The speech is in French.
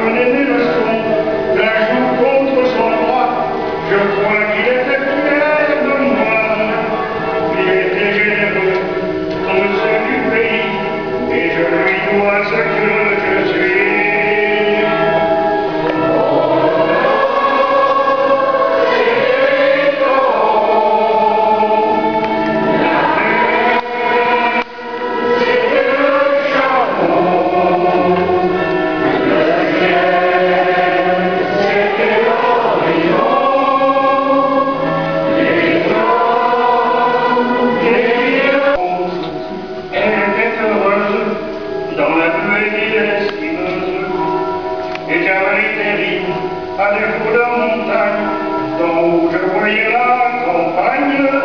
Aimé le son d'un jour contre son droit, je crois qu'il était fier de moi. Il était généreux comme ceux du pays, et je lui dois ce que je suis. Dans la buée estimeuse, et cavaler des rives, à défaut de montagne, d'en haut je voyais la campagne.